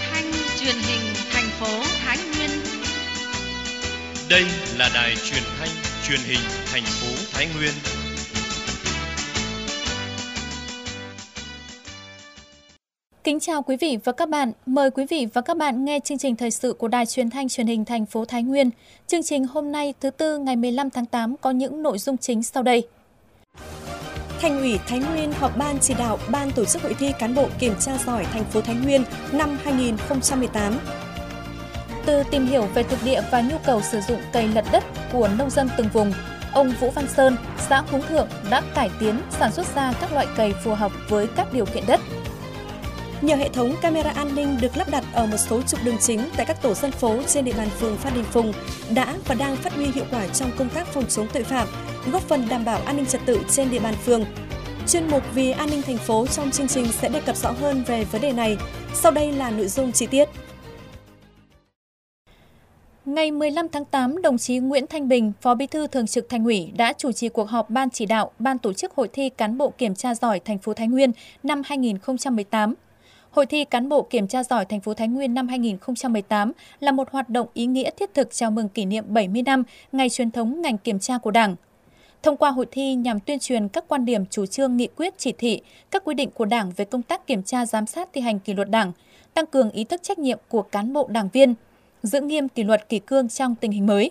thanh truyền hình thành phố Thái Nguyên. Đây là đài truyền thanh truyền hình thành phố Thái Nguyên. Kính chào quý vị và các bạn. Mời quý vị và các bạn nghe chương trình thời sự của Đài Truyền thanh Truyền hình thành phố Thái Nguyên. Chương trình hôm nay thứ Tư ngày 15 tháng 8 có những nội dung chính sau đây. Thành ủy Thái Nguyên họp ban chỉ đạo ban tổ chức hội thi cán bộ kiểm tra giỏi thành phố Thái Nguyên năm 2018. Từ tìm hiểu về thực địa và nhu cầu sử dụng cày lật đất của nông dân từng vùng, ông Vũ Văn Sơn, xã Phú Thượng đã cải tiến sản xuất ra các loại cày phù hợp với các điều kiện đất. Nhờ hệ thống camera an ninh được lắp đặt ở một số trục đường chính tại các tổ dân phố trên địa bàn phường Phan Đình Phùng đã và đang phát huy hiệu quả trong công tác phòng chống tội phạm, góp phần đảm bảo an ninh trật tự trên địa bàn phường. Chuyên mục Vì an ninh thành phố trong chương trình sẽ đề cập rõ hơn về vấn đề này. Sau đây là nội dung chi tiết. Ngày 15 tháng 8, đồng chí Nguyễn Thanh Bình, Phó Bí thư Thường trực Thành ủy đã chủ trì cuộc họp ban chỉ đạo ban tổ chức hội thi cán bộ kiểm tra giỏi thành phố Thái Nguyên năm 2018. Hội thi cán bộ kiểm tra giỏi thành phố Thái Nguyên năm 2018 là một hoạt động ý nghĩa thiết thực chào mừng kỷ niệm 70 năm ngày truyền thống ngành kiểm tra của Đảng. Thông qua hội thi nhằm tuyên truyền các quan điểm, chủ trương, nghị quyết, chỉ thị, các quy định của Đảng về công tác kiểm tra giám sát thi hành kỷ luật Đảng, tăng cường ý thức trách nhiệm của cán bộ đảng viên, giữ nghiêm kỷ luật kỷ cương trong tình hình mới.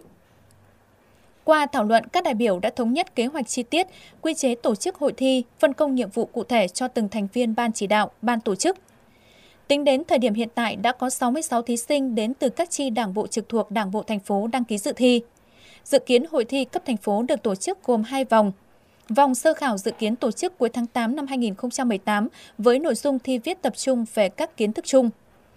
Qua thảo luận, các đại biểu đã thống nhất kế hoạch chi tiết, quy chế tổ chức hội thi, phân công nhiệm vụ cụ thể cho từng thành viên ban chỉ đạo, ban tổ chức. Tính đến thời điểm hiện tại đã có 66 thí sinh đến từ các chi đảng bộ trực thuộc Đảng bộ thành phố đăng ký dự thi. Dự kiến hội thi cấp thành phố được tổ chức gồm 2 vòng. Vòng sơ khảo dự kiến tổ chức cuối tháng 8 năm 2018 với nội dung thi viết tập trung về các kiến thức chung.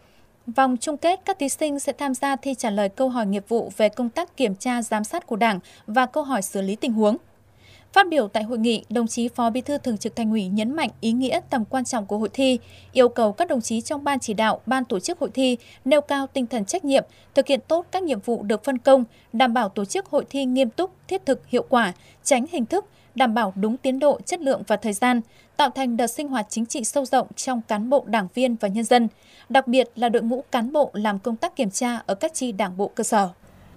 Vòng chung kết, các thí sinh sẽ tham gia thi trả lời câu hỏi nghiệp vụ về công tác kiểm tra giám sát của Đảng và câu hỏi xử lý tình huống. Phát biểu tại hội nghị, đồng chí Phó Bí thư Thường trực Thành ủy nhấn mạnh ý nghĩa tầm quan trọng của hội thi, yêu cầu các đồng chí trong ban chỉ đạo, ban tổ chức hội thi nêu cao tinh thần trách nhiệm, thực hiện tốt các nhiệm vụ được phân công, đảm bảo tổ chức hội thi nghiêm túc, thiết thực, hiệu quả, tránh hình thức, đảm bảo đúng tiến độ, chất lượng và thời gian, tạo thành đợt sinh hoạt chính trị sâu rộng trong cán bộ, đảng viên và nhân dân, đặc biệt là đội ngũ cán bộ làm công tác kiểm tra ở các chi đảng bộ cơ sở.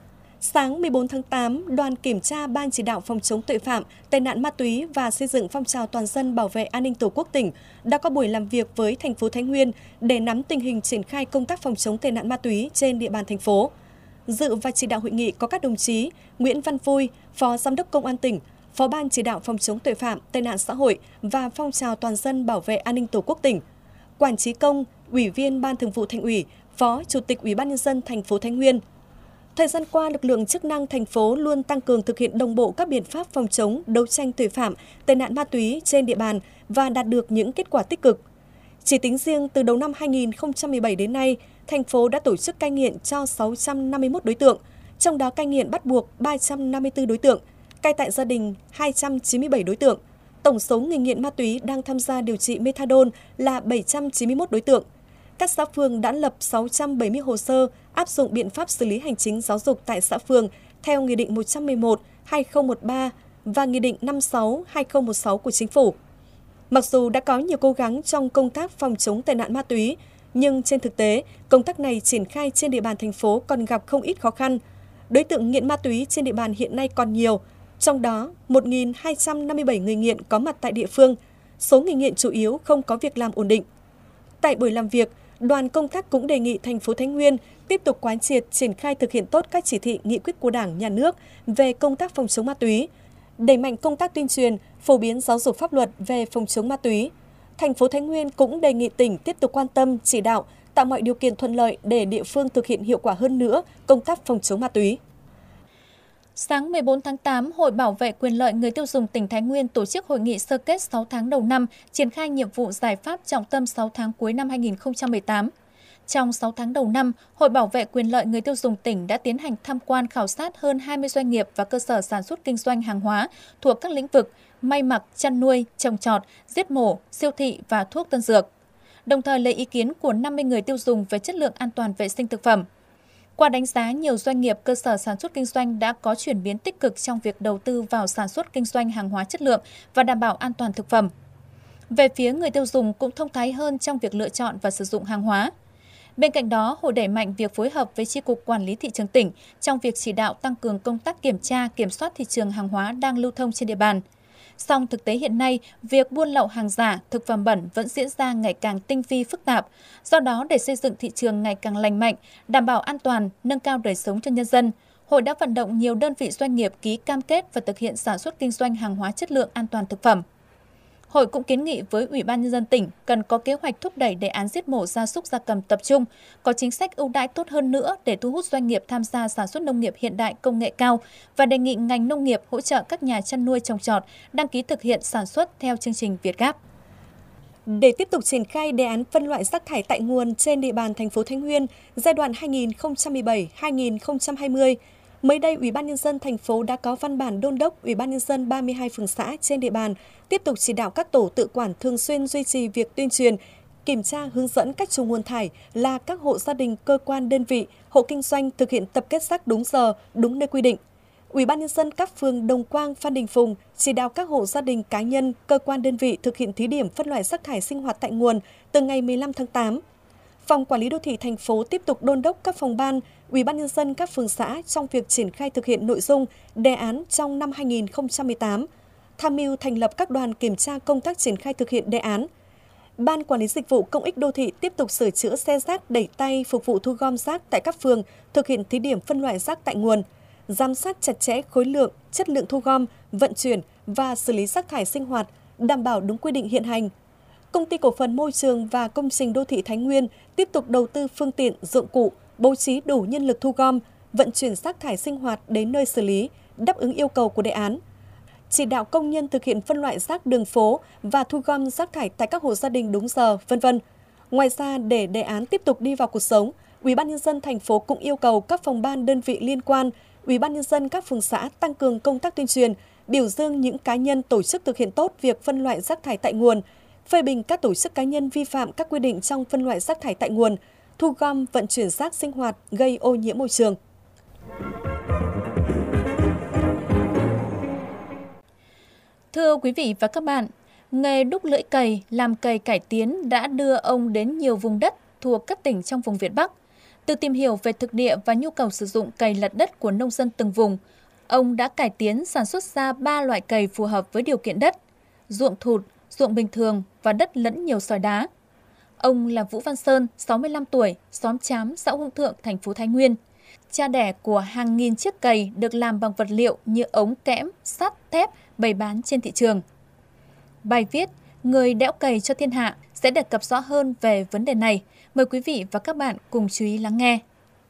Sáng 14 tháng 8, đoàn kiểm tra Ban chỉ đạo phòng chống tội phạm, tệ nạn ma túy và xây dựng phong trào toàn dân bảo vệ an ninh Tổ quốc tỉnh đã có buổi làm việc với thành phố Thái Nguyên để nắm tình hình triển khai công tác phòng chống tệ nạn ma túy trên địa bàn thành phố. Dự và chỉ đạo hội nghị có các đồng chí Nguyễn Văn Vui, Phó Giám đốc Công an tỉnh, Phó Ban chỉ đạo phòng chống tội phạm, tệ nạn xã hội và phong trào toàn dân bảo vệ an ninh Tổ quốc tỉnh, Quản Trí Công, Ủy viên Ban Thường vụ Thành ủy, Phó Chủ tịch Ủy ban nhân dân thành phố Thái Nguyên. Thời gian qua, lực lượng chức năng thành phố luôn tăng cường thực hiện đồng bộ các biện pháp phòng chống, đấu tranh tội phạm, tệ nạn ma túy trên địa bàn và đạt được những kết quả tích cực. Chỉ tính riêng từ đầu năm 2017 đến nay, thành phố đã tổ chức cai nghiện cho 651 đối tượng, trong đó cai nghiện bắt buộc 354 đối tượng, cai tại gia đình 297 đối tượng. Tổng số người nghiện ma túy đang tham gia điều trị methadone là 791 đối tượng. Các xã phường đã lập 670 hồ sơ áp dụng biện pháp xử lý hành chính giáo dục tại xã phường theo Nghị định 111/2013 và Nghị định 56/2016 của Chính phủ. Mặc dù đã có nhiều cố gắng trong công tác phòng chống tệ nạn ma túy, nhưng trên thực tế, công tác này triển khai trên địa bàn thành phố còn gặp không ít khó khăn. Đối tượng nghiện ma túy trên địa bàn hiện nay còn nhiều, trong đó 1.257 người nghiện có mặt tại địa phương, số người nghiện chủ yếu không có việc làm ổn định. Tại buổi làm việc, đoàn công tác cũng đề nghị thành phố Thái Nguyên tiếp tục quán triệt triển khai thực hiện tốt các chỉ thị nghị quyết của Đảng, Nhà nước về công tác phòng chống ma túy, đẩy mạnh công tác tuyên truyền, phổ biến giáo dục pháp luật về phòng chống ma túy. Thành phố Thái Nguyên cũng đề nghị tỉnh tiếp tục quan tâm, chỉ đạo, tạo mọi điều kiện thuận lợi để địa phương thực hiện hiệu quả hơn nữa công tác phòng chống ma túy. Sáng 14 tháng 8, Hội Bảo vệ quyền lợi người tiêu dùng tỉnh Thái Nguyên tổ chức hội nghị sơ kết 6 tháng đầu năm, triển khai nhiệm vụ giải pháp trọng tâm 6 tháng cuối năm 2018. Trong 6 tháng đầu năm, Hội Bảo vệ quyền lợi người tiêu dùng tỉnh đã tiến hành tham quan khảo sát hơn 20 doanh nghiệp và cơ sở sản xuất kinh doanh hàng hóa thuộc các lĩnh vực may mặc, chăn nuôi, trồng trọt, giết mổ, siêu thị và thuốc tân dược. Đồng thời lấy ý kiến của 50 người tiêu dùng về chất lượng an toàn vệ sinh thực phẩm. Qua đánh giá, nhiều doanh nghiệp, cơ sở sản xuất kinh doanh đã có chuyển biến tích cực trong việc đầu tư vào sản xuất kinh doanh hàng hóa chất lượng và đảm bảo an toàn thực phẩm. Về phía người tiêu dùng cũng thông thái hơn trong việc lựa chọn và sử dụng hàng hóa. Bên cạnh đó, hội đẩy mạnh việc phối hợp với Chi cục Quản lý thị trường tỉnh trong việc chỉ đạo tăng cường công tác kiểm tra, kiểm soát thị trường hàng hóa đang lưu thông trên địa bàn. Song thực tế hiện nay, việc buôn lậu hàng giả, thực phẩm bẩn vẫn diễn ra ngày càng tinh vi phức tạp. Do đó, để xây dựng thị trường ngày càng lành mạnh, đảm bảo an toàn, nâng cao đời sống cho nhân dân, Hội đã vận động nhiều đơn vị doanh nghiệp ký cam kết và thực hiện sản xuất kinh doanh hàng hóa chất lượng an toàn thực phẩm. Hội cũng kiến nghị với Ủy ban Nhân dân tỉnh cần có kế hoạch thúc đẩy đề án giết mổ gia súc gia cầm tập trung, có chính sách ưu đãi tốt hơn nữa để thu hút doanh nghiệp tham gia sản xuất nông nghiệp hiện đại công nghệ cao và đề nghị ngành nông nghiệp hỗ trợ các nhà chăn nuôi trồng trọt đăng ký thực hiện sản xuất theo chương trình Việt-Gap. Để tiếp tục triển khai đề án phân loại rác thải tại nguồn trên địa bàn thành phố Thái Nguyên giai đoạn 2017-2020, mới đây, Ủy ban Nhân dân thành phố đã có văn bản đôn đốc Ủy ban Nhân dân 32 phường xã trên địa bàn tiếp tục chỉ đạo các tổ tự quản thường xuyên duy trì việc tuyên truyền, kiểm tra hướng dẫn cách trùng nguồn thải là các hộ gia đình, cơ quan, đơn vị, hộ kinh doanh thực hiện tập kết rác đúng giờ, đúng nơi quy định. Ủy ban Nhân dân các phường Đồng Quang, Phan Đình Phùng chỉ đạo các hộ gia đình, cá nhân, cơ quan, đơn vị thực hiện thí điểm phân loại rác thải sinh hoạt tại nguồn từ ngày 15 tháng 8. Phòng Quản lý Đô thị thành phố tiếp tục đôn đốc các phòng ban, Ủy ban Nhân dân các phường xã trong việc triển khai thực hiện nội dung đề án trong năm 2018, tham mưu thành lập các đoàn kiểm tra công tác triển khai thực hiện đề án. Ban Quản lý Dịch vụ Công ích Đô thị tiếp tục sửa chữa xe rác đẩy tay phục vụ thu gom rác tại các phường, thực hiện thí điểm phân loại rác tại nguồn, giám sát chặt chẽ khối lượng, chất lượng thu gom, vận chuyển và xử lý rác thải sinh hoạt, đảm bảo đúng quy định hiện hành. Công ty Cổ phần Môi trường và Công trình Đô thị Thái Nguyên tiếp tục đầu tư phương tiện, dụng cụ, bố trí đủ nhân lực thu gom, vận chuyển rác thải sinh hoạt đến nơi xử lý, đáp ứng yêu cầu của đề án. Chỉ đạo công nhân thực hiện phân loại rác đường phố và thu gom rác thải tại các hộ gia đình đúng giờ, v.v. Ngoài ra, để đề án tiếp tục đi vào cuộc sống, Ủy ban Nhân dân thành phố cũng yêu cầu các phòng ban đơn vị liên quan, Ủy ban Nhân dân các phường xã tăng cường công tác tuyên truyền, biểu dương những cá nhân tổ chức thực hiện tốt việc phân loại rác thải tại nguồn, phê bình các tổ chức cá nhân vi phạm các quy định trong phân loại rác thải tại nguồn, thu gom, vận chuyển rác sinh hoạt gây ô nhiễm môi trường. Thưa quý vị và các bạn, nghề đúc lưỡi cày, làm cày cải tiến đã đưa ông đến nhiều vùng đất thuộc các tỉnh trong vùng Việt Bắc. Từ tìm hiểu về thực địa và nhu cầu sử dụng cày lật đất của nông dân từng vùng, ông đã cải tiến sản xuất ra 3 loại cày phù hợp với điều kiện đất, ruộng thụt, ruộng bình thường và đất lẫn nhiều sỏi đá. Ông là Vũ Văn Sơn, 65 tuổi, xóm Trám, xã Hưng Thượng, thành phố Thái Nguyên. Cha đẻ của hàng nghìn chiếc cày được làm bằng vật liệu như ống kẽm, sắt, thép bày bán trên thị trường. Bài viết Người đẽo cày cho thiên hạ sẽ đề cập rõ hơn về vấn đề này. Mời quý vị và các bạn cùng chú ý lắng nghe.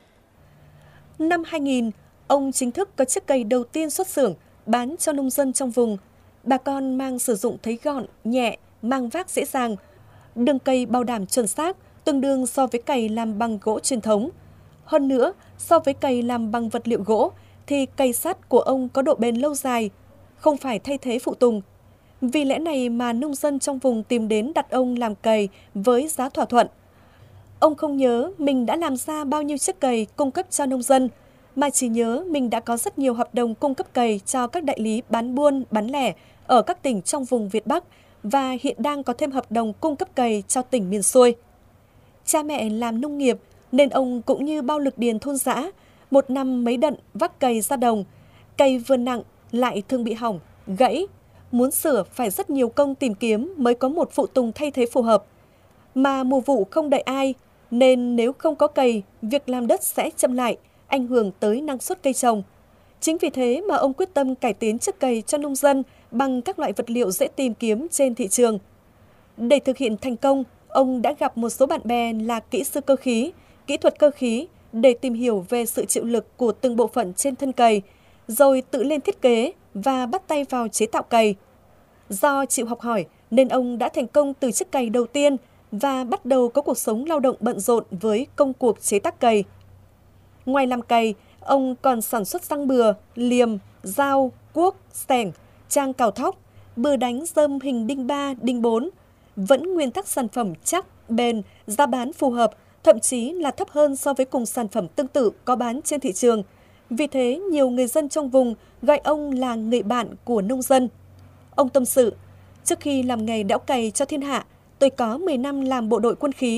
Năm 2000, ông chính thức có chiếc cày đầu tiên xuất xưởng bán cho nông dân trong vùng. Bà con mang sử dụng thấy gọn, nhẹ, mang vác dễ dàng. Đường cày bảo đảm chuẩn xác, tương đương so với cày làm bằng gỗ truyền thống. Hơn nữa, so với cày làm bằng vật liệu gỗ, thì cày sắt của ông có độ bền lâu dài, không phải thay thế phụ tùng. Vì lẽ này mà nông dân trong vùng tìm đến đặt ông làm cày với giá thỏa thuận. Ông không nhớ mình đã làm ra bao nhiêu chiếc cày cung cấp cho nông dân, mà chỉ nhớ mình đã có rất nhiều hợp đồng cung cấp cày cho các đại lý bán buôn, bán lẻ ở các tỉnh trong vùng Việt Bắc và hiện đang có thêm hợp đồng cung cấp cày cho tỉnh miền xuôi. Cha mẹ làm nông nghiệp nên ông cũng như bao lực điền thôn dã, một năm mấy đận vác cày ra đồng, cày vừa nặng lại thường bị hỏng, gãy, muốn sửa phải rất nhiều công tìm kiếm mới có một phụ tùng thay thế phù hợp. Mà mùa vụ không đợi ai, nên nếu không có cày, việc làm đất sẽ chậm lại, ảnh hưởng tới năng suất cây trồng. Chính vì thế mà ông quyết tâm cải tiến chiếc cày cho nông dân bằng các loại vật liệu dễ tìm kiếm trên thị trường. Để thực hiện thành công, ông đã gặp một số bạn bè là kỹ sư cơ khí, kỹ thuật cơ khí để tìm hiểu về sự chịu lực của từng bộ phận trên thân cày, rồi tự lên thiết kế và bắt tay vào chế tạo cày. Do chịu học hỏi nên ông đã thành công từ chiếc cày đầu tiên và bắt đầu có cuộc sống lao động bận rộn với công cuộc chế tác cày. Ngoài làm cày, ông còn sản xuất răng bừa, liềm, dao, cuốc, xẻng, trang cào thóc, bừa đánh rơm hình đinh 3, đinh 4. Vẫn nguyên tắc sản phẩm chắc, bền, giá bán phù hợp, thậm chí là thấp hơn so với cùng sản phẩm tương tự có bán trên thị trường. Vì thế, nhiều người dân trong vùng gọi ông là người bạn của nông dân. Ông tâm sự, trước khi làm nghề đẽo cày cho thiên hạ, tôi có 10 năm làm bộ đội quân khí.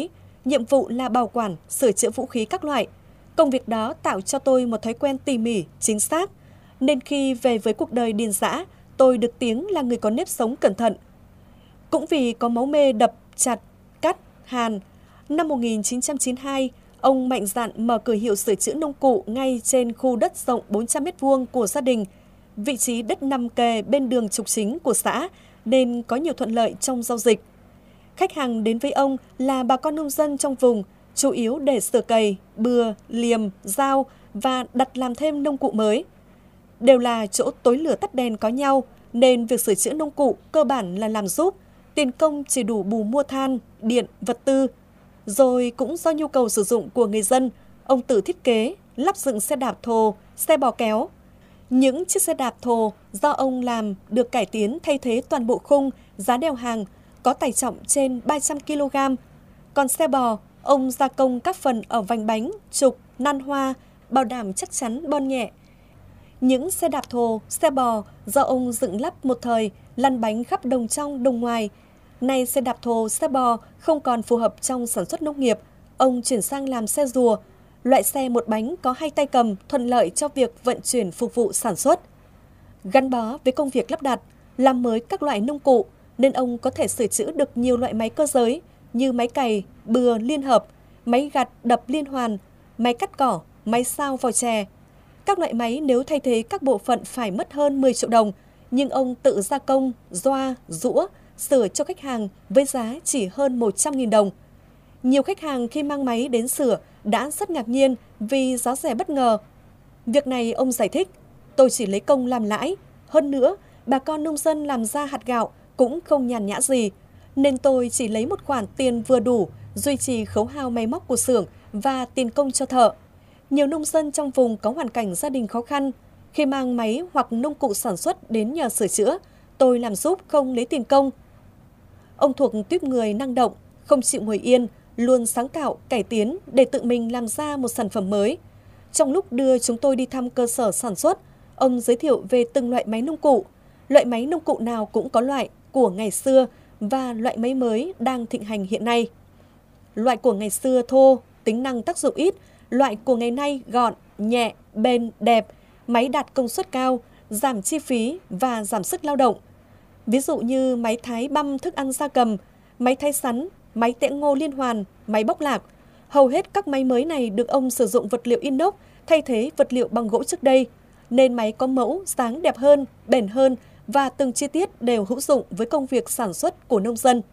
nhiệm vụ là bảo quản, sửa chữa vũ khí các loại. Công việc đó tạo cho tôi một thói quen tỉ mỉ, chính xác, nên khi về với cuộc đời điền dã, tôi được tiếng là người có nếp sống cẩn thận. Cũng vì có máu mê đập, chặt, cắt, hàn, năm 1992, ông mạnh dạn mở cửa hiệu sửa chữa nông cụ ngay trên khu đất rộng 400 m² của gia đình. Vị trí đất nằm kề bên đường trục chính của xã nên có nhiều thuận lợi trong giao dịch. Khách hàng đến với ông là bà con nông dân trong vùng, chủ yếu để sửa cày, bừa, liềm, dao và đặt làm thêm nông cụ mới. Đều là chỗ tối lửa tắt đèn có nhau, nên việc sửa chữa nông cụ cơ bản là làm giúp, tiền công chỉ đủ bù mua than, điện, vật tư. Rồi cũng do nhu cầu sử dụng của người dân, ông tự thiết kế, lắp dựng xe đạp thồ, xe bò kéo. Những chiếc xe đạp thồ do ông làm được cải tiến thay thế toàn bộ khung, giá đeo hàng, có tải trọng trên 300 kg. Còn xe bò, ông gia công các phần ở vành bánh, trục, nan hoa, bảo đảm chắc chắn bon nhẹ. Những xe đạp thồ, xe bò do ông dựng lắp một thời, lăn bánh khắp đồng trong đồng ngoài. Nay xe đạp thồ, xe bò không còn phù hợp trong sản xuất nông nghiệp, ông chuyển sang làm xe rùa, loại xe một bánh có 2 tay cầm, thuận lợi cho việc vận chuyển phục vụ sản xuất. Gắn bó với công việc lắp đặt, làm mới các loại nông cụ, nên ông có thể sửa chữa được nhiều loại máy cơ giới như máy cày, bừa liên hợp, máy gặt đập liên hoàn, máy cắt cỏ, máy sao vò chè. Các loại máy nếu thay thế các bộ phận phải mất hơn 10 triệu đồng, nhưng ông tự gia công, doa, rũa, sửa cho khách hàng với giá chỉ hơn 100.000 đồng. Nhiều khách hàng khi mang máy đến sửa đã rất ngạc nhiên vì giá rẻ bất ngờ. Việc này ông giải thích, tôi chỉ lấy công làm lãi. Hơn nữa, bà con nông dân làm ra hạt gạo cũng không nhàn nhã gì, nên tôi chỉ lấy một khoản tiền vừa đủ duy trì khấu hao máy móc của xưởng và tiền công cho thợ. Nhiều nông dân trong vùng có hoàn cảnh gia đình khó khăn, khi mang máy hoặc nông cụ sản xuất đến nhờ sửa chữa, tôi làm giúp không lấy tiền công. Ông thuộc tuýp người năng động, không chịu ngồi yên, luôn sáng tạo, cải tiến để tự mình làm ra một sản phẩm mới. Trong lúc đưa chúng tôi đi thăm cơ sở sản xuất, ông giới thiệu về từng loại máy nông cụ. Loại máy nông cụ nào cũng có loại của ngày xưa và loại máy mới đang thịnh hành hiện nay. Loại của ngày xưa thô, tính năng tác dụng ít, loại của ngày nay gọn, nhẹ, bền, đẹp, máy đạt công suất cao, giảm chi phí và giảm sức lao động. Ví dụ như máy thái băm thức ăn gia cầm, máy thái sắn, máy tẽ ngô liên hoàn, máy bóc lạc. Hầu hết các máy mới này được ông sử dụng vật liệu inox thay thế vật liệu bằng gỗ trước đây, nên máy có mẫu, dáng đẹp hơn, bền hơn và từng chi tiết đều hữu dụng với công việc sản xuất của nông dân.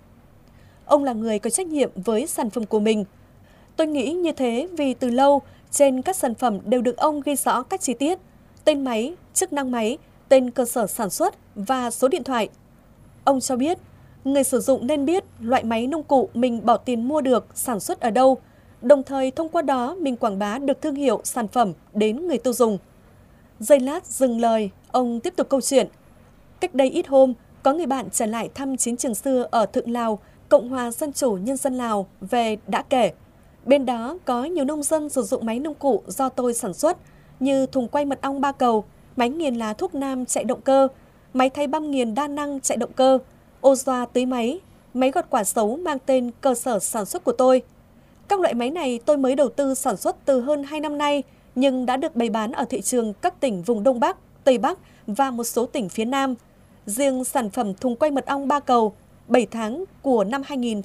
Ông là người có trách nhiệm với sản phẩm của mình. Tôi nghĩ như thế vì từ lâu, trên các sản phẩm đều được ông ghi rõ các chi tiết, tên máy, chức năng máy, tên cơ sở sản xuất và số điện thoại. Ông cho biết, người sử dụng nên biết loại máy nông cụ mình bỏ tiền mua được sản xuất ở đâu, đồng thời thông qua đó mình quảng bá được thương hiệu sản phẩm đến người tiêu dùng. Giây lát dừng lời, ông tiếp tục câu chuyện. Cách đây ít hôm, có người bạn trở lại thăm chiến trường xưa ở Thượng Lào, Cộng hòa Dân chủ Nhân dân Lào về đã kể. Bên đó có nhiều nông dân sử dụng máy nông cụ do tôi sản xuất như thùng quay mật ong 3 cầu, máy nghiền lá thuốc nam chạy động cơ, máy thay băm nghiền đa năng chạy động cơ, ô doa tưới máy, máy gọt quả sấu mang tên cơ sở sản xuất của tôi. Các loại máy này tôi mới đầu tư sản xuất từ hơn 2 năm nay, nhưng đã được bày bán ở thị trường các tỉnh vùng Đông Bắc, Tây Bắc và một số tỉnh phía Nam. Riêng sản phẩm thùng quay mật ong 3 cầu, 7 tháng của năm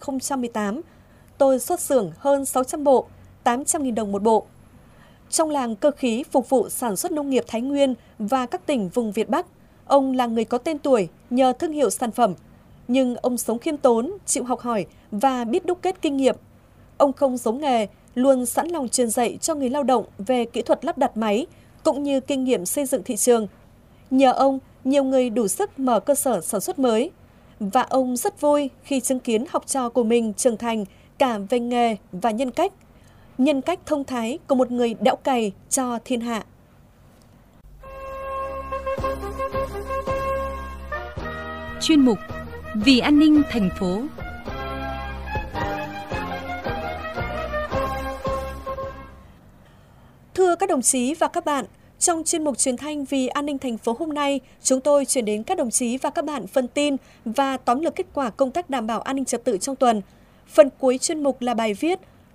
2018, tôi xuất xưởng hơn 600 bộ, 800.000 đồng một bộ. Trong làng cơ khí phục vụ sản xuất nông nghiệp Thái Nguyên và các tỉnh vùng Việt Bắc, ông là người có tên tuổi nhờ thương hiệu sản phẩm. Nhưng ông sống khiêm tốn, chịu học hỏi và biết đúc kết kinh nghiệm. Ông không giấu nghề, luôn sẵn lòng truyền dạy cho người lao động về kỹ thuật lắp đặt máy, cũng như kinh nghiệm xây dựng thị trường. Nhờ ông, nhiều người đủ sức mở cơ sở sản xuất mới. Và ông rất vui khi chứng kiến học trò của mình trưởng thành cả về nghề và nhân cách thông thái của một người đẽo cày cho thiên hạ. Chuyên mục Vì an ninh thành phố. Thưa các đồng chí và các bạn, trong chuyên mục truyền thanh Vì an ninh thành phố hôm nay, chúng tôi chuyển đến các đồng chí và các bạn phần tin và tóm lược kết quả công tác đảm bảo an ninh trật tự trong tuần. Phần cuối chuyên mục là bài viết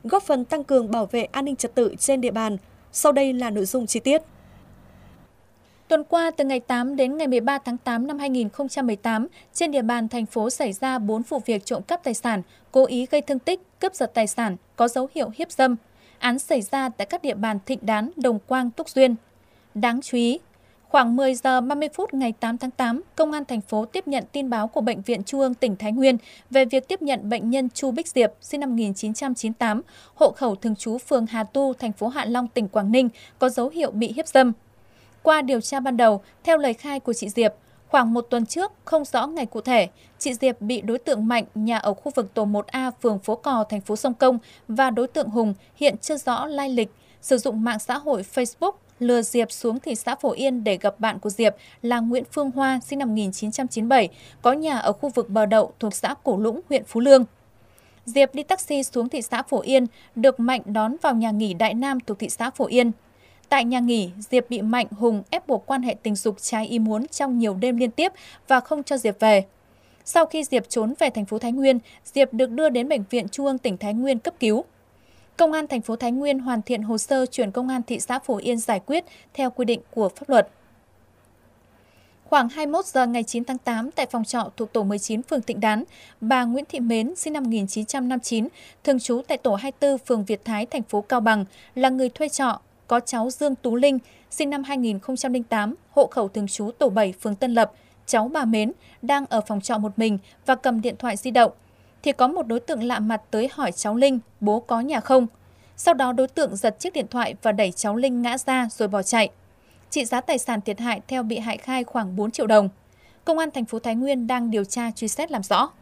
góp phần tăng cường bảo vệ an ninh trật tự trên địa bàn. Sau đây là nội dung chi tiết. Tuần qua, từ ngày 8 đến ngày 13 tháng 8 năm 2018, trên địa bàn thành phố xảy ra 4 vụ việc trộm cắp tài sản, cố ý gây thương tích, cướp giật tài sản, có dấu hiệu hiếp dâm. Án xảy ra tại các địa bàn Thịnh Đán, Đồng Quang, Túc Duyên. Đáng chú ý, khoảng 10 giờ 30 phút ngày 8 tháng 8, Công an thành phố tiếp nhận tin báo của Bệnh viện Trung ương tỉnh Thái Nguyên về việc tiếp nhận bệnh nhân Chu Bích Diệp, sinh năm 1998, hộ khẩu thường trú phường Hà Tu, thành phố Hạ Long, tỉnh Quảng Ninh, có dấu hiệu bị hiếp dâm. Qua điều tra ban đầu, theo lời khai của chị Diệp, khoảng một tuần trước, không rõ ngày cụ thể, chị Diệp bị đối tượng Mạnh, nhà ở khu vực tổ 1A, phường Phố Cò, thành phố Sông Công và đối tượng Hùng, hiện chưa rõ lai lịch, sử dụng mạng xã hội Facebook lừa Diệp xuống thị xã Phổ Yên để gặp bạn của Diệp là Nguyễn Phương Hoa, sinh năm 1997, có nhà ở khu vực Bờ Đậu thuộc xã Cổ Lũng, huyện Phú Lương. Diệp đi taxi xuống thị xã Phổ Yên, được Mạnh đón vào nhà nghỉ Đại Nam thuộc thị xã Phổ Yên. Tại nhà nghỉ, Diệp bị Mạnh, Hùng ép buộc quan hệ tình dục trái ý muốn trong nhiều đêm liên tiếp và không cho Diệp về. Sau khi Diệp trốn về thành phố Thái Nguyên, Diệp được đưa đến Bệnh viện Trung ương tỉnh Thái Nguyên cấp cứu. Công an thành phố Thái Nguyên hoàn thiện hồ sơ chuyển Công an thị xã Phổ Yên giải quyết theo quy định của pháp luật. Khoảng 21 giờ ngày 9 tháng 8, tại phòng trọ thuộc tổ 19 phường Thịnh Đán, bà Nguyễn Thị Mến, sinh năm 1959, thường trú tại tổ 24 phường Việt Thái, thành phố Cao Bằng, là người thuê trọ, có cháu Dương Tú Linh, sinh năm 2008, hộ khẩu thường trú tổ 7 phường Tân Lập, cháu bà Mến, đang ở phòng trọ một mình và cầm điện thoại di động. Thì có một đối tượng lạ mặt tới hỏi cháu Linh, bố có nhà không? Sau đó đối tượng giật chiếc điện thoại và đẩy cháu Linh ngã ra rồi bỏ chạy. Trị giá tài sản thiệt hại theo bị hại khai khoảng 4 triệu đồng. Công an thành phố Thái Nguyên đang điều tra truy xét làm rõ.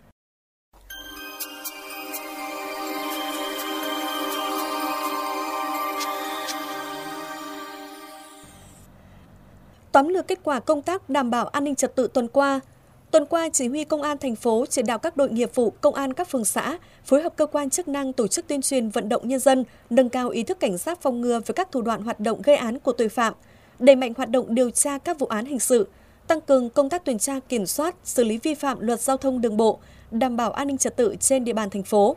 Tóm lược kết quả công tác đảm bảo an ninh trật tự tuần qua. Tuần qua, Chỉ huy Công an thành phố chỉ đạo các đội nghiệp vụ, công an các phường xã phối hợp cơ quan chức năng tổ chức tuyên truyền vận động nhân dân, nâng cao ý thức cảnh giác phòng ngừa với các thủ đoạn hoạt động gây án của tội phạm, đẩy mạnh hoạt động điều tra các vụ án hình sự, tăng cường công tác tuần tra kiểm soát, xử lý vi phạm luật giao thông đường bộ, đảm bảo an ninh trật tự trên địa bàn thành phố.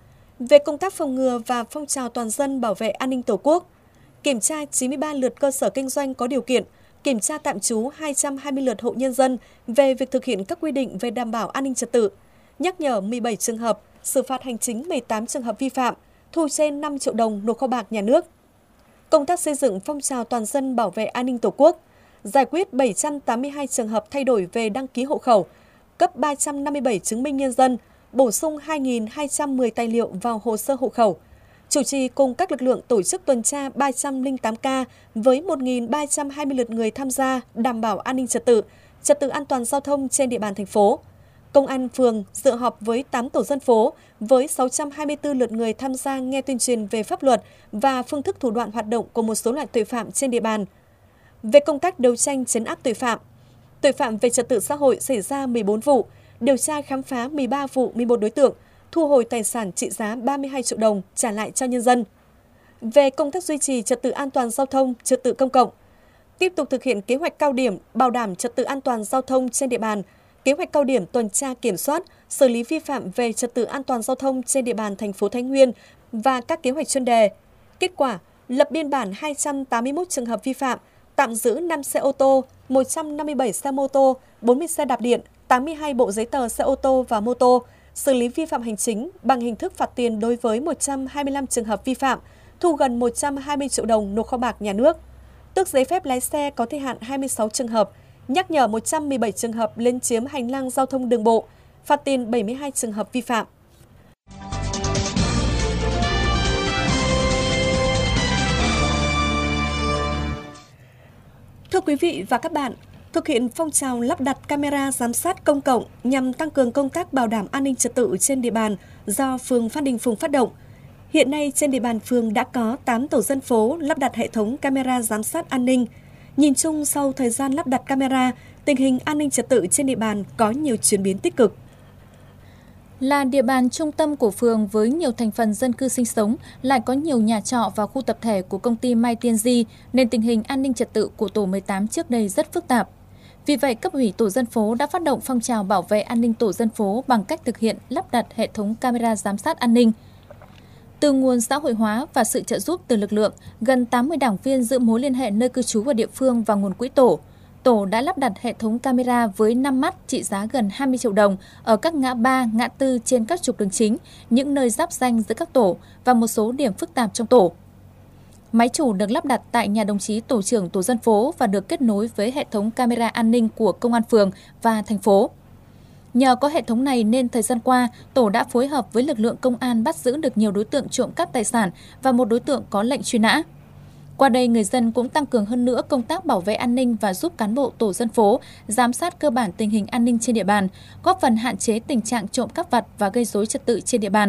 Về công tác phòng ngừa và phong trào toàn dân bảo vệ an ninh Tổ quốc, kiểm tra 93 lượt cơ sở kinh doanh có điều kiện, kiểm tra tạm trú 220 lượt hộ nhân dân về việc thực hiện các quy định về đảm bảo an ninh trật tự, nhắc nhở 17 trường hợp, xử phạt hành chính 18 trường hợp vi phạm, thu trên 5 triệu đồng nộp kho bạc nhà nước. Công tác xây dựng phong trào toàn dân bảo vệ an ninh Tổ quốc, giải quyết 782 trường hợp thay đổi về đăng ký hộ khẩu, cấp 357 chứng minh nhân dân, bổ sung 2.210 tài liệu vào hồ sơ hộ khẩu. Chủ trì cùng các lực lượng tổ chức tuần tra 308 ca với 1.320 lượt người tham gia đảm bảo an ninh trật tự an toàn giao thông trên địa bàn thành phố. Công an phường dự họp với 8 tổ dân phố với 624 lượt người tham gia nghe tuyên truyền về pháp luật và phương thức thủ đoạn hoạt động của một số loại tội phạm trên địa bàn. Về công tác đấu tranh trấn áp tội phạm về trật tự xã hội xảy ra 14 vụ, điều tra khám phá 13 vụ 11 đối tượng, thu hồi tài sản trị giá 32 triệu đồng trả lại cho nhân dân. Về công tác duy trì trật tự an toàn giao thông, trật tự công cộng, tiếp tục thực hiện kế hoạch cao điểm bảo đảm trật tự an toàn giao thông trên địa bàn, kế hoạch cao điểm tuần tra kiểm soát, xử lý vi phạm về trật tự an toàn giao thông trên địa bàn thành phố Thái Nguyên và các kế hoạch chuyên đề. Kết quả, lập biên bản 281 trường hợp vi phạm, tạm giữ 5 xe ô tô, 157 xe mô tô, 40 xe đạp điện, 82 bộ giấy tờ xe ô tô và mô tô, xử lý vi phạm hành chính bằng hình thức phạt tiền đối với 125 trường hợp vi phạm, thu gần 120 triệu đồng nộp kho bạc nhà nước. Tước giấy phép lái xe có thời hạn 26 trường hợp, nhắc nhở 117 trường hợp lấn chiếm hành lang giao thông đường bộ, phạt tiền 72 trường hợp vi phạm. Thưa quý vị và các bạn, thực hiện phong trào lắp đặt camera giám sát công cộng nhằm tăng cường công tác bảo đảm an ninh trật tự trên địa bàn do phường Phan Đình Phùng phát động. Hiện nay trên địa bàn phường đã có 8 tổ dân phố lắp đặt hệ thống camera giám sát an ninh. Nhìn chung sau thời gian lắp đặt camera, tình hình an ninh trật tự trên địa bàn có nhiều chuyển biến tích cực. Là địa bàn trung tâm của phường với nhiều thành phần dân cư sinh sống, lại có nhiều nhà trọ và khu tập thể của công ty Mai Tiên Di, nên tình hình an ninh trật tự của tổ 18 trước đây rất phức tạp. Vì vậy, cấp ủy tổ dân phố đã phát động phong trào bảo vệ an ninh tổ dân phố bằng cách thực hiện lắp đặt hệ thống camera giám sát an ninh. Từ nguồn xã hội hóa và sự trợ giúp từ lực lượng, gần 80 đảng viên giữ mối liên hệ nơi cư trú ở địa phương và nguồn quỹ Tổ đã lắp đặt hệ thống camera với 5 mắt trị giá gần 20 triệu đồng ở các ngã ba, ngã tư trên các trục đường chính, những nơi giáp ranh giữa các tổ và một số điểm phức tạp trong tổ. Máy chủ được lắp đặt tại nhà đồng chí tổ trưởng tổ dân phố và được kết nối với hệ thống camera an ninh của công an phường và thành phố. Nhờ có hệ thống này nên thời gian qua, tổ đã phối hợp với lực lượng công an bắt giữ được nhiều đối tượng trộm cắp tài sản và một đối tượng có lệnh truy nã. Qua đây, người dân cũng tăng cường hơn nữa công tác bảo vệ an ninh và giúp cán bộ tổ dân phố giám sát cơ bản tình hình an ninh trên địa bàn, góp phần hạn chế tình trạng trộm cắp vặt và gây rối trật tự trên địa bàn.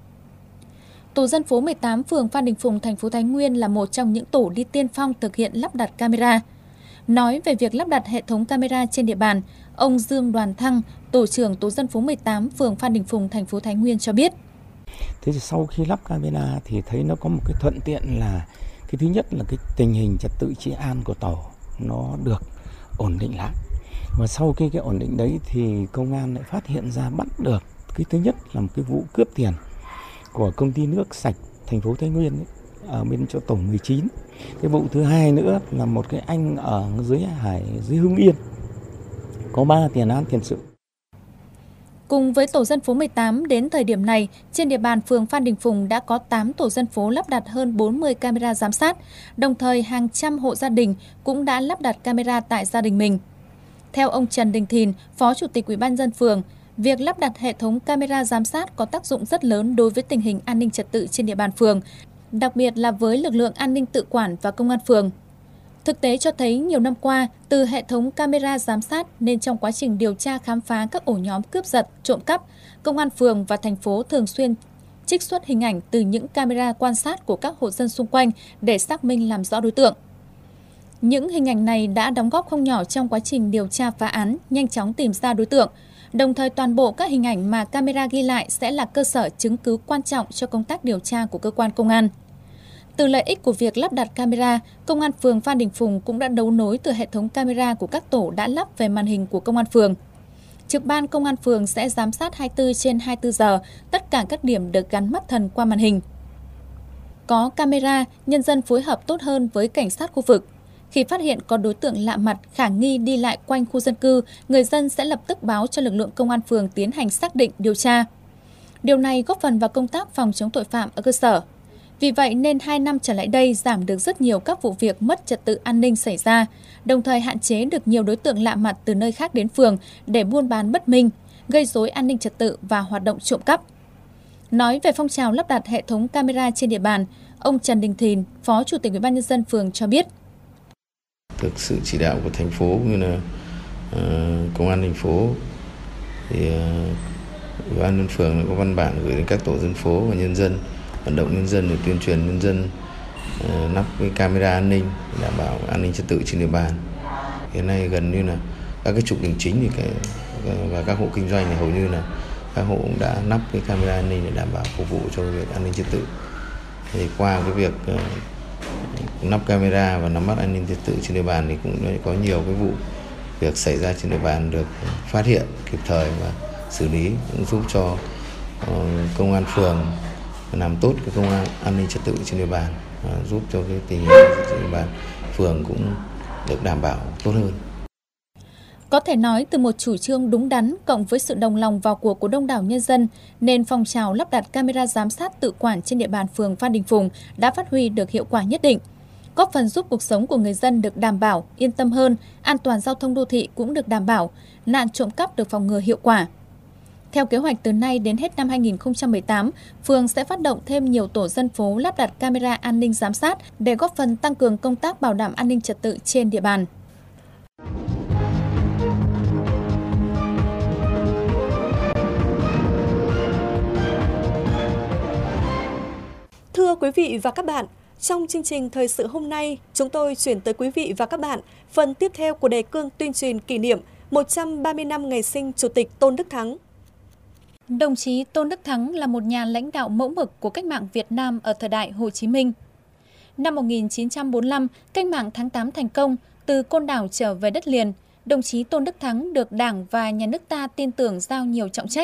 Tổ dân phố 18 phường Phan Đình Phùng, thành phố Thái Nguyên là một trong những tổ đi tiên phong thực hiện lắp đặt camera. Nói về việc lắp đặt hệ thống camera trên địa bàn, ông Dương Đoàn Thăng, tổ trưởng tổ dân phố 18 phường Phan Đình Phùng, thành phố Thái Nguyên cho biết. Thế thì sau khi lắp camera thì thấy nó có một cái thuận tiện là cái thứ nhất là cái tình hình trật tự trị an của tổ nó được ổn định lại. Và sau khi cái ổn định đấy thì công an lại phát hiện ra bắt được cái thứ nhất là một cái vụ cướp tiền của công ty nước sạch thành phố Thái Nguyên ấy, ở bên chỗ tổ 19. Cái vụ thứ hai nữa là một cái anh ở dưới Hưng Yên có 3 tiền án tiền sự. Cùng với tổ dân phố 18, đến thời điểm này, trên địa bàn phường Phan Đình Phùng đã có 8 tổ dân phố lắp đặt hơn 40 camera giám sát, đồng thời hàng trăm hộ gia đình cũng đã lắp đặt camera tại gia đình mình. Theo ông Trần Đình Thìn, Phó Chủ tịch Ủy ban nhân dân phường, việc lắp đặt hệ thống camera giám sát có tác dụng rất lớn đối với tình hình an ninh trật tự trên địa bàn phường, đặc biệt là với lực lượng an ninh tự quản và công an phường. Thực tế cho thấy nhiều năm qua, từ hệ thống camera giám sát nên trong quá trình điều tra khám phá các ổ nhóm cướp giật, trộm cắp, công an phường và thành phố thường xuyên trích xuất hình ảnh từ những camera quan sát của các hộ dân xung quanh để xác minh làm rõ đối tượng. Những hình ảnh này đã đóng góp không nhỏ trong quá trình điều tra phá án, nhanh chóng tìm ra đối tượng. Đồng thời toàn bộ các hình ảnh mà camera ghi lại sẽ là cơ sở chứng cứ quan trọng cho công tác điều tra của cơ quan công an. Từ lợi ích của việc lắp đặt camera, Công an phường Phan Đình Phùng cũng đã đấu nối từ hệ thống camera của các tổ đã lắp về màn hình của Công an phường. Trực ban Công an phường sẽ giám sát 24/24 giờ, tất cả các điểm được gắn mắt thần qua màn hình. Có camera, nhân dân phối hợp tốt hơn với cảnh sát khu vực. Khi phát hiện có đối tượng lạ mặt khả nghi đi lại quanh khu dân cư, người dân sẽ lập tức báo cho lực lượng công an phường tiến hành xác định, điều tra. Điều này góp phần vào công tác phòng chống tội phạm ở cơ sở. Vì vậy nên 2 năm trở lại đây giảm được rất nhiều các vụ việc mất trật tự an ninh xảy ra, đồng thời hạn chế được nhiều đối tượng lạ mặt từ nơi khác đến phường để buôn bán bất minh, gây rối an ninh trật tự và hoạt động trộm cắp. Nói về phong trào lắp đặt hệ thống camera trên địa bàn, ông Trần Đình Thìn, Phó Chủ tịch Ủy ban nhân dân phường cho biết. Được sự chỉ đạo của thành phố cũng như là công an thành phố thì Ủy ban nhân dân phường đã có văn bản gửi đến các tổ dân phố và nhân dân, vận động nhân dân để tuyên truyền nhân dân lắp cái camera an ninh để đảm bảo an ninh trật tự trên địa bàn. Hiện nay gần như là các cái trục đường chính thì và các hộ kinh doanh thì hầu như là các hộ cũng đã lắp cái camera an ninh để đảm bảo phục vụ cho việc an ninh trật tự. Thì qua cái việc lắp camera và nắm bắt an ninh trật tự trên địa bàn thì cũng có nhiều cái vụ việc xảy ra trên địa bàn được phát hiện kịp thời và xử lý, cũng giúp cho công an phường làm tốt cái công an an ninh trật tự trên địa bàn, giúp cho cái tình hình trên địa bàn phường cũng được đảm bảo tốt hơn. Có thể nói từ một chủ trương đúng đắn cộng với sự đồng lòng vào cuộc của đông đảo nhân dân nên phong trào lắp đặt camera giám sát tự quản trên địa bàn phường Phan Đình Phùng đã phát huy được hiệu quả nhất định, góp phần giúp cuộc sống của người dân được đảm bảo, yên tâm hơn, an toàn giao thông đô thị cũng được đảm bảo, nạn trộm cắp được phòng ngừa hiệu quả. Theo kế hoạch từ nay đến hết năm 2018, phường sẽ phát động thêm nhiều tổ dân phố lắp đặt camera an ninh giám sát để góp phần tăng cường công tác bảo đảm an ninh trật tự trên địa bàn. Thưa quý vị và các bạn, trong chương trình thời sự hôm nay, chúng tôi chuyển tới quý vị và các bạn phần tiếp theo của đề cương tuyên truyền kỷ niệm 130 năm ngày sinh Chủ tịch Tôn Đức Thắng. Đồng chí Tôn Đức Thắng là một nhà lãnh đạo mẫu mực của cách mạng Việt Nam ở thời đại Hồ Chí Minh. Năm 1945, cách mạng tháng 8 thành công, từ Côn Đảo trở về đất liền, đồng chí Tôn Đức Thắng được Đảng và Nhà nước ta tin tưởng giao nhiều trọng trách,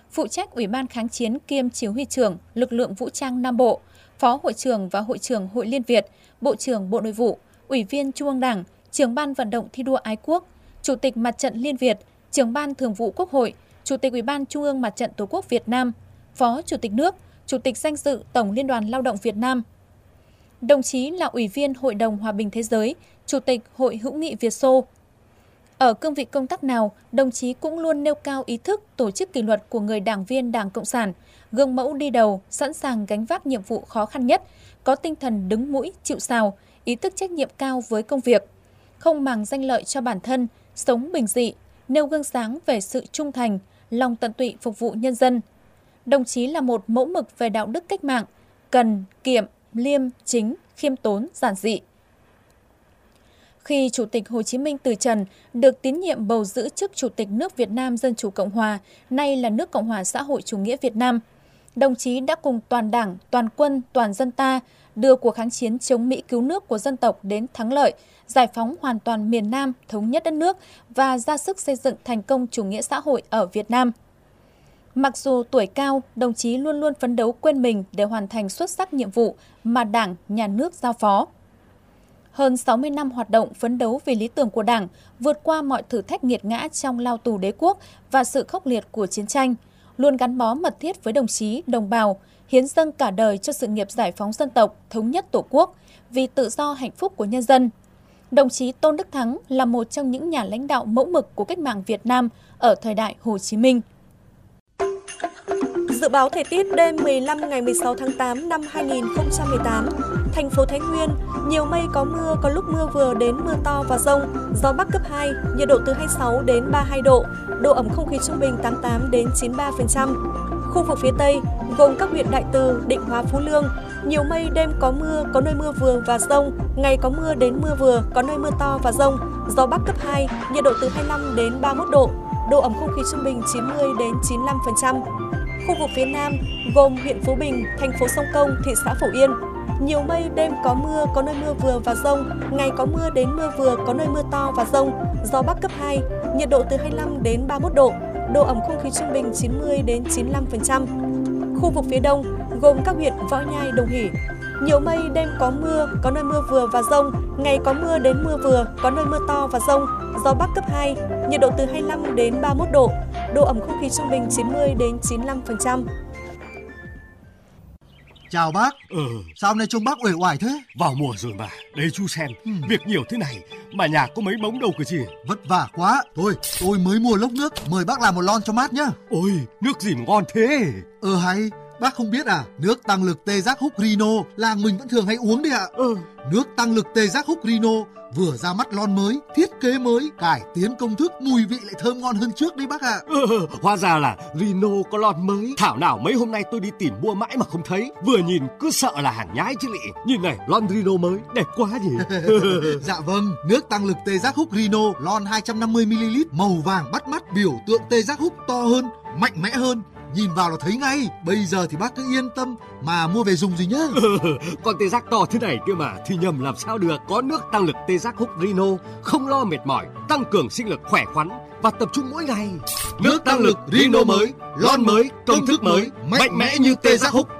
phụ trách Ủy ban Kháng chiến kiêm Chỉ huy trưởng Lực lượng Vũ trang Nam Bộ, Phó Hội trưởng và Hội trưởng Hội Liên Việt, Bộ trưởng Bộ Nội vụ, Ủy viên Trung ương Đảng, Trưởng ban vận động thi đua ái quốc, Chủ tịch Mặt trận Liên Việt, Trưởng ban Thường vụ Quốc hội, Chủ tịch Ủy ban Trung ương Mặt trận Tổ quốc Việt Nam, Phó Chủ tịch nước, Chủ tịch danh dự Tổng Liên đoàn Lao động Việt Nam. Đồng chí là Ủy viên Hội đồng Hòa bình Thế giới, Chủ tịch Hội hữu nghị Việt Xô. Ở cương vị công tác nào, đồng chí cũng luôn nêu cao ý thức tổ chức kỷ luật của người đảng viên Đảng Cộng sản, gương mẫu đi đầu, sẵn sàng gánh vác nhiệm vụ khó khăn nhất, có tinh thần đứng mũi, chịu sào, ý thức trách nhiệm cao với công việc, không màng danh lợi cho bản thân, sống bình dị, nêu gương sáng về sự trung thành, lòng tận tụy phục vụ nhân dân. Đồng chí là một mẫu mực về đạo đức cách mạng, cần, kiệm, liêm, chính, khiêm tốn, giản dị. Khi Chủ tịch Hồ Chí Minh từ trần, được tín nhiệm bầu giữ chức Chủ tịch nước Việt Nam Dân chủ Cộng hòa, nay là nước Cộng hòa xã hội chủ nghĩa Việt Nam, đồng chí đã cùng toàn Đảng, toàn quân, toàn dân ta đưa cuộc kháng chiến chống Mỹ cứu nước của dân tộc đến thắng lợi, giải phóng hoàn toàn miền Nam, thống nhất đất nước và ra sức xây dựng thành công chủ nghĩa xã hội ở Việt Nam. Mặc dù tuổi cao, đồng chí luôn luôn phấn đấu quên mình để hoàn thành xuất sắc nhiệm vụ mà Đảng, Nhà nước giao phó. Hơn 60 năm hoạt động phấn đấu vì lý tưởng của Đảng, vượt qua mọi thử thách nghiệt ngã trong lao tù đế quốc và sự khốc liệt của chiến tranh, luôn gắn bó mật thiết với đồng chí, đồng bào, hiến dâng cả đời cho sự nghiệp giải phóng dân tộc, thống nhất Tổ quốc, vì tự do hạnh phúc của nhân dân. Đồng chí Tôn Đức Thắng là một trong những nhà lãnh đạo mẫu mực của cách mạng Việt Nam ở thời đại Hồ Chí Minh. Dự báo thời tiết đêm 15 ngày 16 tháng 8 năm 2018, thành phố Thái Nguyên, nhiều mây có mưa, có lúc mưa vừa đến mưa to và dông, gió Bắc cấp 2, nhiệt độ từ 26 đến 32 độ, độ ẩm không khí trung bình 88 đến 93%. Khu vực phía Tây, gồm các huyện Đại Từ, Định Hóa, Phú Lương, nhiều mây, đêm có mưa, có nơi mưa vừa và dông, ngày có mưa đến mưa vừa, có nơi mưa to và dông, gió Bắc cấp 2, nhiệt độ từ 25 đến 31 độ, độ ẩm không khí trung bình 90 đến 95%. Khu vực phía Nam, gồm huyện Phú Bình, thành phố Sông Công, thị xã Phổ Yên, nhiều mây, đêm có mưa, có nơi mưa vừa và dông, ngày có mưa đến mưa vừa, có nơi mưa to và dông, gió Bắc cấp 2, nhiệt độ từ 25 đến 31 độ, độ ẩm không khí trung bình 90 đến 95%. Khu vực phía Đông, gồm các huyện Võ Nhai, Đồng Hỷ, nhiều mây, đêm có mưa, có nơi mưa vừa và dông, ngày có mưa đến mưa vừa, có nơi mưa to và dông, gió Bắc cấp 2, nhiệt độ từ 25 đến 31 độ, độ ẩm không khí trung bình 90 đến 95%. Chào bác. Sao hôm nay trông bác uể oải thế? Vào mùa rồi mà, đây chú xem, việc nhiều thế này mà nhà có mấy bóng đâu cơ gì. Vất vả quá. Thôi, tôi mới mua lốc nước, mời bác làm một lon cho mát nhá. Ôi, nước gì mà ngon thế? Hay, bác không biết à, nước tăng lực tê giác húc Rino, làng mình vẫn thường hay uống đấy ạ. Nước tăng lực tê giác húc Rino vừa ra mắt lon mới, thiết kế mới, cải tiến công thức, mùi vị lại thơm ngon hơn trước đấy bác ạ. Hóa ra là Rino có lon mới. Thảo nào mấy hôm nay tôi đi tìm mua mãi mà không thấy, vừa nhìn cứ sợ là hàng nhái chứ lị. Nhìn này, lon Rino mới đẹp quá nhỉ. Dạ vâng, nước tăng lực tê giác húc Rino, lon 250ml, màu vàng bắt mắt, biểu tượng tê giác húc to hơn, mạnh mẽ hơn. Nhìn vào là thấy ngay. Bây giờ thì bác cứ yên tâm mà mua về dùng gì nhá. Con tê giác to thế này kia mà thì nhầm làm sao được. Có nước tăng lực tê giác húc Rino, không lo mệt mỏi, tăng cường sinh lực khỏe khoắn và tập trung mỗi ngày. Nước tăng lực Rino mới, lon mới, công thức mới, mạnh mẽ như tê giác húc.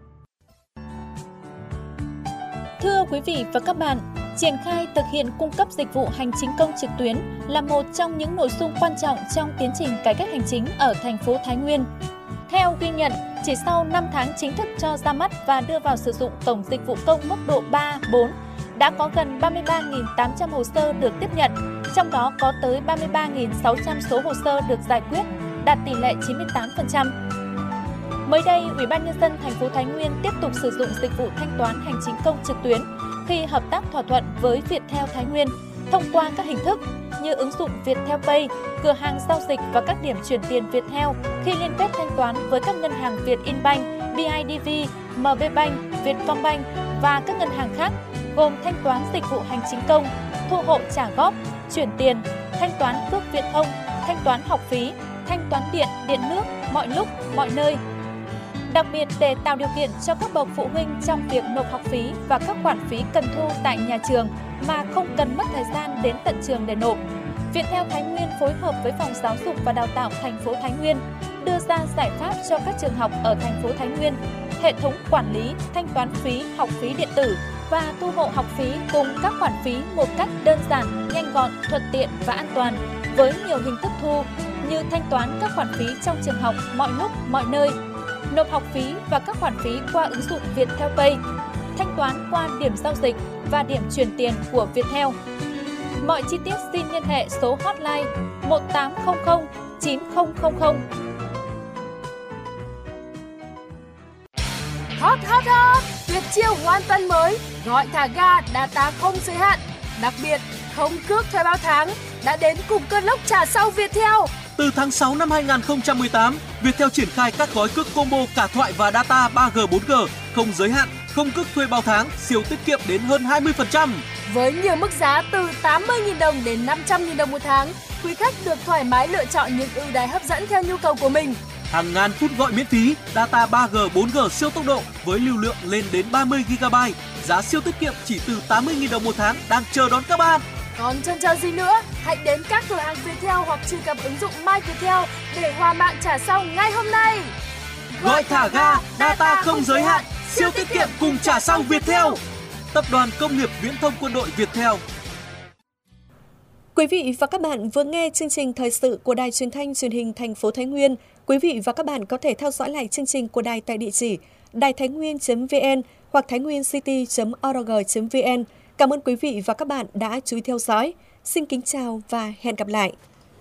Thưa quý vị và các bạn, triển khai thực hiện cung cấp dịch vụ hành chính công trực tuyến là một trong những nội dung quan trọng trong tiến trình cải cách hành chính ở thành phố Thái Nguyên. Theo ghi nhận, chỉ sau 5 tháng chính thức cho ra mắt và đưa vào sử dụng cổng dịch vụ công mức độ 3, 4, đã có gần 33.800 hồ sơ được tiếp nhận, trong đó có tới 33.600 số hồ sơ được giải quyết, đạt tỷ lệ 98%. Mới đây, Ủy ban Nhân dân thành phố Thái Nguyên tiếp tục sử dụng dịch vụ thanh toán hành chính công trực tuyến khi hợp tác thỏa thuận với Viettel Thái Nguyên thông qua các hình thức như ứng dụng Viettel Pay, cửa hàng giao dịch và các điểm chuyển tiền Viettel khi liên kết thanh toán với các ngân hàng Vietinbank, BIDV, MB Bank, Vietcombank và các ngân hàng khác, gồm thanh toán dịch vụ hành chính công, thu hộ trả góp, chuyển tiền, thanh toán cước viễn thông, thanh toán học phí, thanh toán điện, điện nước, mọi lúc, mọi nơi. Đặc biệt để tạo điều kiện cho các bậc phụ huynh trong việc nộp học phí và các khoản phí cần thu tại nhà trường mà không cần mất thời gian đến tận trường để nộp, Viettel Thái Nguyên phối hợp với Phòng Giáo dục và Đào tạo thành phố Thái Nguyên đưa ra giải pháp cho các trường học ở thành phố Thái Nguyên, hệ thống quản lý, thanh toán phí, học phí điện tử và thu hộ học phí cùng các khoản phí một cách đơn giản, nhanh gọn, thuận tiện và an toàn với nhiều hình thức thu như thanh toán các khoản phí trong trường học mọi lúc, mọi nơi, nộp học phí và các khoản phí qua ứng dụng Viettel Pay, thanh toán qua điểm giao dịch và điểm chuyển tiền của Viettel. Mọi chi tiết xin liên hệ số hotline 1800 9000. Hot hot hot! Tuyệt chiêu hoàn toàn mới, gọi thả ga data không giới hạn. Đặc biệt, không cước thuê bao tháng đã đến cùng cơn lốc trả sau Viettel. Từ tháng 6 năm 2018, Viettel triển khai các gói cước combo cả thoại và data 3G, 4G, không giới hạn, không cước thuê bao tháng, siêu tiết kiệm đến hơn 20%. Với nhiều mức giá từ 80.000 đồng đến 500.000 đồng một tháng, quý khách được thoải mái lựa chọn những ưu đãi hấp dẫn theo nhu cầu của mình. Hàng ngàn phút gọi miễn phí, data 3G, 4G siêu tốc độ với lưu lượng lên đến 30 GB, giá siêu tiết kiệm chỉ từ 80.000 đồng một tháng đang chờ đón các bạn. Còn chần chờ gì nữa? Hãy đến các cửa hàng Viettel hoặc truy cập ứng dụng My Viettel để hòa mạng trả sau ngay hôm nay. Gọi thả ga, data không giới hạn, siêu tiết kiệm cùng trả sau Viettel. Tập đoàn Công nghiệp Viễn thông Quân đội Viettel. Quý vị và các bạn vừa nghe chương trình thời sự của Đài Truyền thanh Truyền hình thành phố Thái Nguyên. Quý vị và các bạn có thể theo dõi lại chương trình của đài tại địa chỉ đàitháinnguyên.vn hoặc tháinguincity.org.vn. Cảm ơn quý vị và các bạn đã chú ý theo dõi. Xin kính chào và hẹn gặp lại.